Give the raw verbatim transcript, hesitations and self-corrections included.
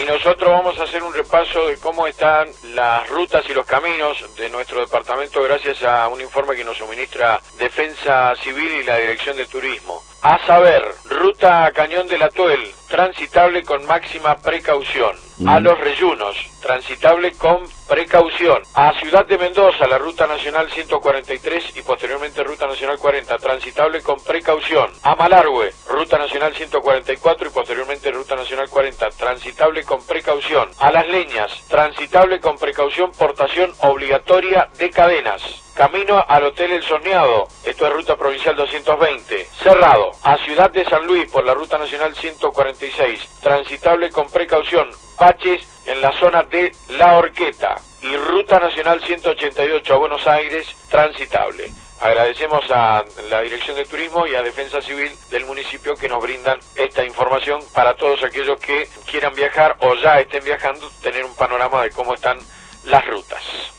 Y nosotros vamos a hacer un repaso de cómo están las rutas y los caminos de nuestro departamento gracias a un informe que nos suministra Defensa Civil y la Dirección de Turismo. A saber, ruta Cañón del Atuel, transitable con máxima precaución. Mm. A Los Reyunos, transitable con precaución. A Ciudad de Mendoza, la ruta nacional ciento cuarenta y tres y posteriormente ruta nacional cuarenta, transitable con precaución. A Malargüe, ruta nacional ciento cuarenta y cuatro y posteriormente ruta nacional cuarenta, transitable con precaución. A Las Leñas, transitable con precaución, portación obligatoria de cadenas. Camino al Hotel El Soñado, esto es ruta provincial doscientos veinte, cerrado. A Ciudad de San Luis por la ruta nacional ciento cuarenta y seis, transitable con precaución, baches en la zona de La Horqueta. Y ruta nacional ciento ochenta y ocho a Buenos Aires, transitable. Agradecemos a la Dirección de Turismo y a Defensa Civil del municipio que nos brindan esta información para todos aquellos que quieran viajar o ya estén viajando, tener un panorama de cómo están las rutas.